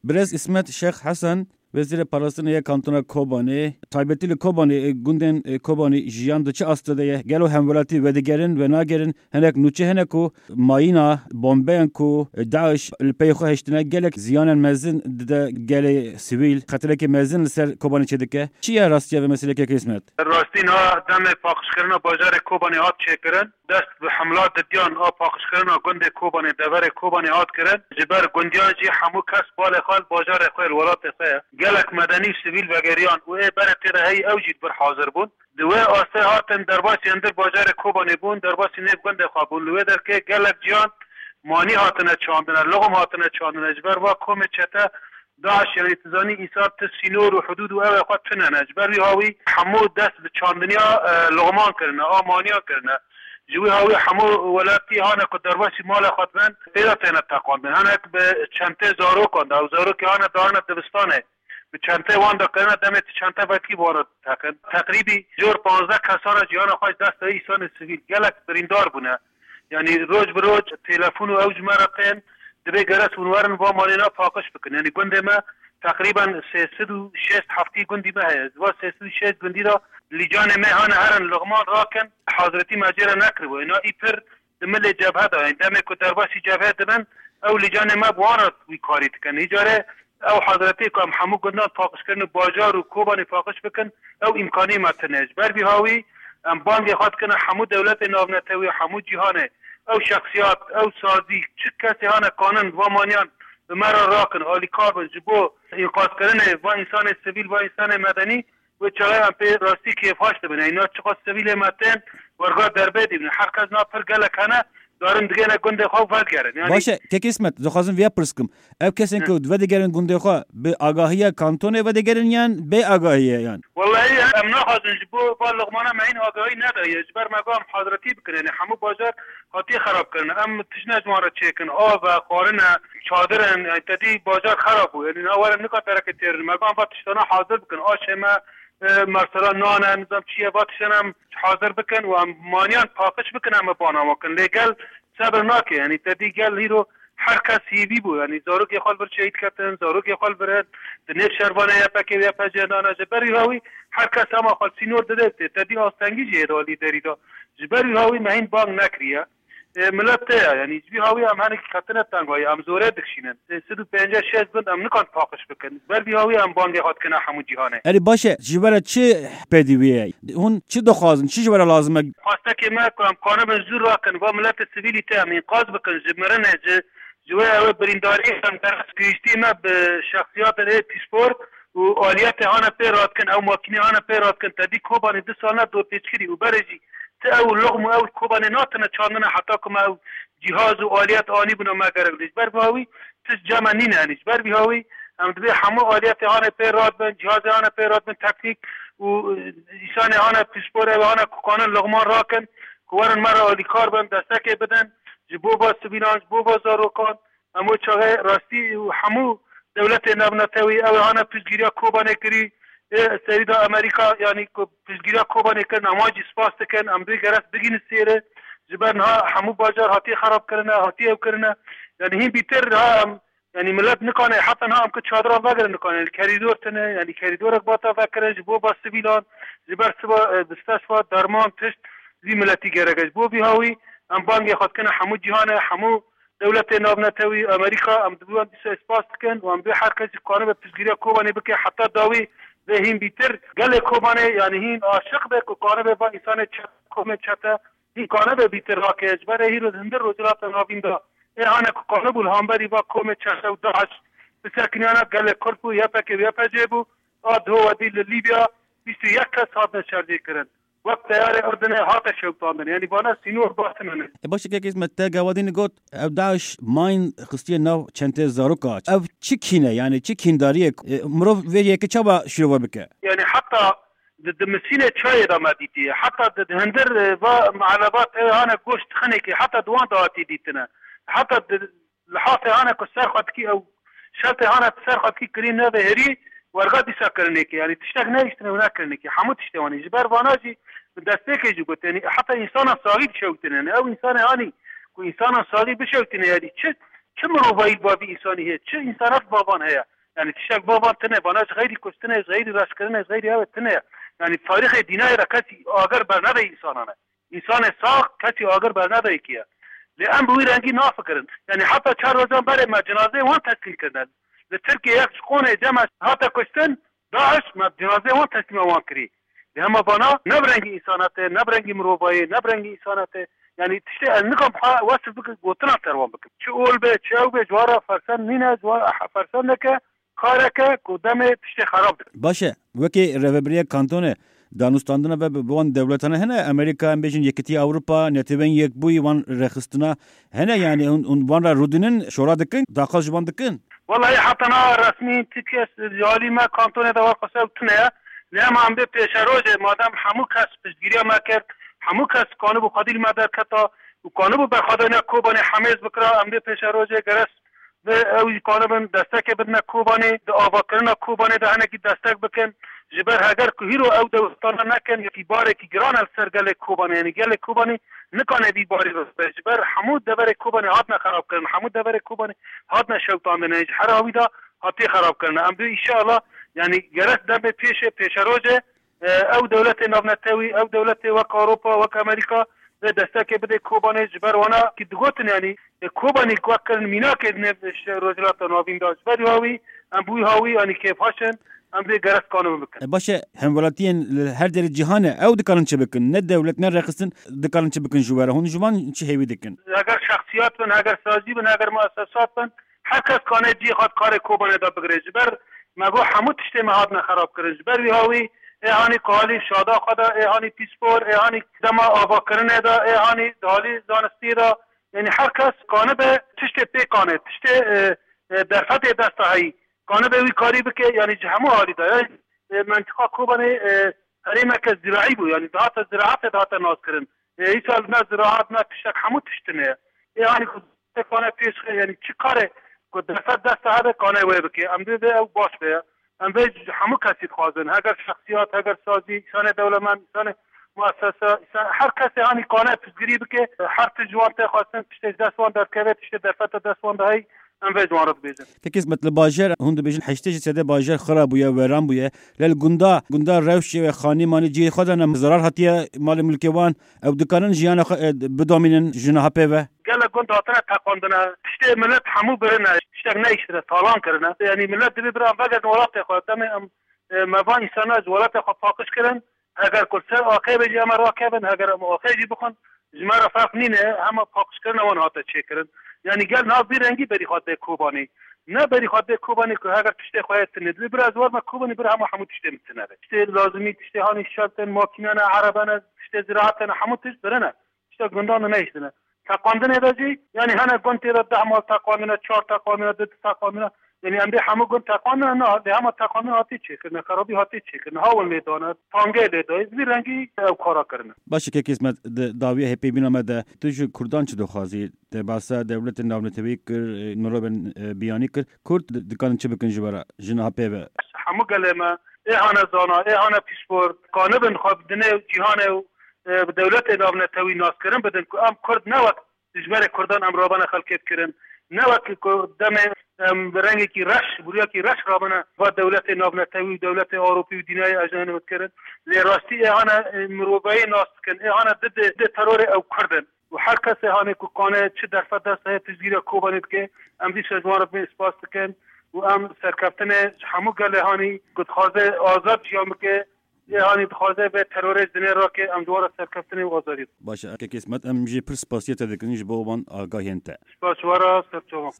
برز اسمت شیخ حسن وزیر پاراستنی کانتونا کوبانی تایبتی کوبانی گوندن کوبانی جیان دچ استاده گلو همولاتی ودگرن و ناگرن هنک نوچه هنکو ماینا بمبین کو داعش الپیخو هشتنا گلک زیان مزن د گل سیویل خاطر که مزن سر کوبانی چدکه چیه راستیه و مسئله که اسمت راستی نا دم پاکش کردن بازار کوبانی هات چکرن دست به حملات دیان آ پاکش کردن گوند کوبانی دور کوبانی هات کردن جبر گوندیان جی همو کس بال خال بازار خیر ولات خیر گلک مدنی سیویل و گریان و بر ترهی اوجید بر حاضر بود دوی آسته هاتن درباسی اندر بازار کوبانی بون درباسی نیب گنده خوابون لوی در که گلک جیان مانی هاتنه چاندنه لغم هاتنه چاندنه جبر و کوم چته داعش یعنی تزانی ایساد سینور و حدود و اوه خود تنه جبر وی هاوی همو دست به چاندنیا لغمان کرنه آمانیا کرنه جوی هاوی همو ولاتی هانه که درباسی مال خود من پیدا تینه تقاندن هنه به چنته زارو کنده و زارو که هانه دارنه دبستانه به چنته وانده کنه دمت چنته وکی بارد تکن تقریبی جور 15 کسانه جیان خواهد دست ایسان سویل گلک بریندار بونه یعنی روز به روز تلفن و اوج مرقین دبی گرس ونورن با مالینا پاکش بکن یعنی گنده ما تقریبا 306 هفتی گندی ما هست و 306 گندی را لیجان مهان هرن لغمان راکن حضرتی مجیره نکربو اینا ای پر دمل جبهه دا این دمه که درباسی جبهه دبن او لیجان ما بوارد وی کاری تکن ایجاره او حضرتی که همو گندان پاکش کردن باجار و کوبانی پاکش بکن او امکانی متنج بر بی هاوی ام بانگ خواد کنه همو دولت ناونتوی همو جهانه او شخصیات او سازی چه کسی هانه قانون و مانیان به مرا راکن آلی کاربن جبو اینقاذ کردن و انسان سیویل و انسان مدنی و چرای هم پی راستی که فاشته بینه اینا چقدر سیویل مدن ورگاه دربه دیبنه هر کس نا پر گلک هنه دارن دیگه نه گنده خواه ود گرن یعنی باشه که اسمت دخوازم ویا پرسکم او کسی که ودگرن گنده خواه به آگاهی کانتونه ودگرن یان به آگاهیه یان والله ام نخوازن جبو با لغمانه ما این آگاهی نداره جبر مقام حضرتی بکنه یعنی همو بازار خاطی خراب کنه ام تشنج مارا چیکن آب و قارنه چادرن تدی بازار خراب بود یعنی اولا نکا ترک تیر مقام با تشتانا حاضر بکن آشما مثلا نان نظام چیه با تشتانم حاضر بکن و مانیان پاکش بکن ام بانام کن لگل صبر ناکه یعنی تدی گل هیرو هر کسی بی بود یعنی زارو که خال بر شهید کردن زارو که خال برد نف شربانه یا پکی یا پجندانه جبری هاوی هر کس هم خال سینور داده تدی آستانگی جیرالی داری دا جبری هاوی مهین بانگ نکریه ملت یعنی جبی هاوی هم هنگی خطنه تنگایی هم زوره دکشینن 350 بند هم نکان پاکش بکن بر هاوی هم بانگ خود کنه همون جهانه اری باشه جبر چه پدیویه اون چه دخوازن چه جبر لازمه خواسته که ما کنم قانون زور راکن و ملت سیویلی ته هم انقاذ بکن جمرنه جوی او برینداری هم درست پیشتی ما به شخصیات پیسپور و آلیت آنها پیراد کن او ماکینی آنها پیراد کن تدی کوبانی 2 سال دو پیچکری و برجی تا او لغم او کوبانی ناتنه چاندنه حتی کم او جهاز و آلیت آنی بنا ما گرگلیش بر بهاوی تس جمع نینه انیش بر بهاوی هم دوی همه آلیت آنها پیراد بن جهاز آنها پیراد بن تکنیک و ایسان آنها پیسپور و آنها قانون لغمان راکن کوارن مرا آلی کار بن دستک بدن جبو با سبیلانج بو با زاروکان همو چاقه راستی و همو دولت نبنتوی او هانا پیشگیری کوبانه کری سریدا امریکا یعنی پیشگیری کوبانه کن نماجی سپاس کن امروی گرست بگین سیره جبرنها همو بازار هاتی خراب کرنه هاتی او کرنه یعنی هین بیتر ها یعنی ملت نکنه حتی ها هم که چادران وگر نکنه یعنی کریدور تنه یعنی کریدور باتا وکره جبو با سبیلان جبر سبا بستشفا درمان تشت زی ملتی گرگش بو بیهاوی ام بانگ خود کنه همو جهان همو دولت نابنتوی امریکا ام دوان دیسا اسپاس کن و ام به هر کسی قانون به پیشگیری کوبانه بکه حتی داوی به هین بیتر گل کوبانه یعنی هین عاشق به که قانون با انسان کومه چته هین قانون به بیتر را که اجباره هی روز هندر روزلات نابین دا این آنه که قانون بول همبری با کومه چته و داعش بسکنیانا گل کرپو یا پکه یا پجیبو آدهو و دیل لیبیا 21 کس حاد نشردی کرن وقت تیار اردن هات شوکتاندن یعنی بانا سینور باسنن باشه که اسمت گوادین گفت او داعش ماین خستی نو چنته زاروکا او چی کینه یعنی چی کینداریه مرو ویه که چابا شروع بکه یعنی حتی د مسینه چای دا مدیتی حتی د هندر و معلبات انا گوشت خنه که حتی دوان داتی دیتنه حتی لحاظ انا کو سرخت کی او شرط انا سرخت کی کرین نه هری ورقا دیسا کرنے کی یعنی تشتاق نایشتنه و نکرنے کی همو تشتوانی جبر باناجی دسته که جو گفت یعنی حتی انسان صاغی بشوتنه او انسان هانی کو انسان صاغی بشوتنه یعنی چه چه مروایی بابی انسانی چه انسانات بابان هيا يعني تشك بابان تنه بناش غيري كستنه غيري راشكرنه غيري هوا تنه يعني تاريخ ديناي ركتي اگر برنده انسانانه انسان ساق کسی آگر بر نداری کیا لئن بوی رنگی نافکرن یعنی حتی چهار روزان برای ما جنازه وان تسلیم کردن لترکیه یک خونه جمع حتی کشتن داعش ما جنازه وان تسلیم وان کری لهم بانا نبرنگی انساناته نبرنگی مروبایی نبرنگی انساناته یعنی تشتی نکم واسف بکن گوتنا تروان بکن چه اول به چه او به جوارا فرسان نینه جوارا فرسان نکه کارکه کدام تشتی خراب ده. باشه وکی رهبری کانتونه دانستاندنا و بوان دولتانه هنه امریکا هم بیشین یکتی اروپا نتیبن یک بوی وان رخستنا هنه یعنی اون وان را رودنن شورا دکن داخل جبان دکن والله حتی نا رسمی تیکیس جالی ما کانتونه دوار قصه بتونه لما هم به پیش روزه مادم همو کس پشتگیری ما کرد همو کس کانو قدیل ما در کتا و کانو برخوادانه کوبانی حمیز بکرا هم به پیش روزه گرس به اوی کانو بن دستک بدن کوبانی ده آوا کرنا کوبانی ده هنه کی دستک بکن جبر اگر که هیرو او دوستان نکن یکی باره کی گران السر گل کوبانی یعنی گل کوبانی نکانه بی باری رسته جبر حمود دبر کوبانی هات نخراب کرن حمود دبر کوبانی هات نشوتان نه هر هاوی دا هاتی خراب کرن ام ان شاء الله یعنی گرس دم پیش روزه او دولت نافنتوی او دولت وک اروپا وک امریکا دستک بده کوبانی جبر وانا کی دگوتن یعنی کوبانی کوکن مینا که روزلات نوین داشت ولی هاوی ام بوی هاوی یعنی کیف هاشن ام به گرس کانون بکن باشه همولاتین هر در جهان او دکارن چه بکن نه دولت نه رخصن دکارن چه بکن جواره هون جوان چه هیوی دکن اگر شخصیات بن اگر سازی بن اگر مؤسسات بن هر کس کانه جی خود کار کوبانه دا بگریج بر مگو همو تشته مهاد نخراب کرنج بر وی هاوی ایهانی قالی شادا خدا ایهانی پیسپور ایهانی دما آوا کرنه دا ایهانی دالی دانستی دا یعنی هر کس کانه به تشته پی کانه تشته در فتح دسته هایی کانه به وی کاری بکه یعنی همو حالی دا یعنی منطقه کوبانه حریمه که زراعی بو یعنی دهات زراعت دهات ناز کرن ای سال نه زراعت نه تشتک همو تشتنه یعنی کانه پیش یعنی چی کاره که در فتح دسته هده کانه وی بکه ام ده او باش بیا ام به همو کسی خوازن اگر شخصیات اگر سازی سان دولمن سان مؤسسه هر کسی هانی کانه پیشگیری بکه هر تجوان ته خواستن تشته دستوان در که تشته در فتح دستوان دهی ام به جوارد بیزن تکیس مثل باجر هند بیشن هشته سده باجر خراب بوده وران بوده لل گندا روش و خانی مانی جی خودن ضرر هتیه مال ملکوان او دکانن جیان بدامینن جناح پیوه گله گند هاتنه تقاندنه تشته ملت همو برنه تشته نیشته تالان کرنه یعنی ملت دی برام بگرد ولات خود تم مبان انسان ولات خود پاکش کردن اگر کل سر آخه بجی اما راکبن اگر آخه جی بخون جمعه فرق نینه همه پاکش کردن وان هاته چه کردن یعنی گل نا بیرنگی بری خود کوبانی نه بری خود کوبانی که اگر تشته خواهد تند بر از ور ما کوبانی بر همه تشته متنه تشته لازمی تشته هانی شرطن ماکینان عربان تشته زراعتن همه تشته برنه تشته گندان نیشتنه تقاندن اداجی یعنی هنه گنتی را 10 مال تقاندن 4 تقاندن 2 تقاندن یعنی ام به همه گند تقاندن نه ده همه تقاندن هاتی چه کنه خرابی هاتی چه کنه هاول میدانه تانگه ده بیرنگی او کارا کرنه باشه که قسمت داویه هپی بینامه ده توش کردان چه دخوازی ده باسا دولت ناونتوی کر نروبن بیانی کر کرد دکان چه بکن جبرا جناح پیوه همه گلمه ایهانه زانا ایهانه پیشپورت کانبن خواب دنه جهانه دولت ناونتوی ناس کرن بدن که ام کرد نوک جبر کردان ام رابانه خلقیت کرن نوک دم رنگی کی رش بوریا کی رش رابانه و دولت ناونتوی دولت اروپی و دینای اجنبی کرن لراستی ایهانه مروبای ناس کن ایهانه ضد ترور او کردن و هر کس ایهانه که کانه چه در فد دست تجگیر کوبانید که ام دیش از وارد می اسپاس کن و ام سرکفتن همو گل ایهانی که خوازه آزاد جیام که یعنی خوازه به ترور زنه را که ام دوار سرکفتن و آزادید باشه که قسمت ام جی پر سپاسیت دکنیش با وان آگاهی انت سپاسوارا سرچوان